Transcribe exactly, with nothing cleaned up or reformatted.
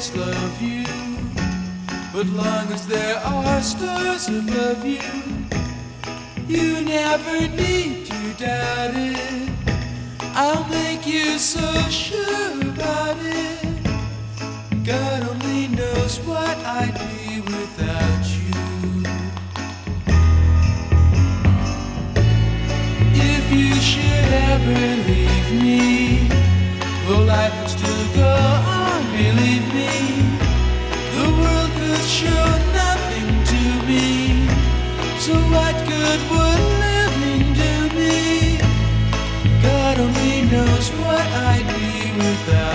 always love you, but long as there are stars above you, you never need to doubt it. I'll make you so sure about it. God only knows what I'd be without you. If you should ever leave me, though life would still go on, believe me, the world could show nothing to me. So what good would living do me? God only knows what I'd be without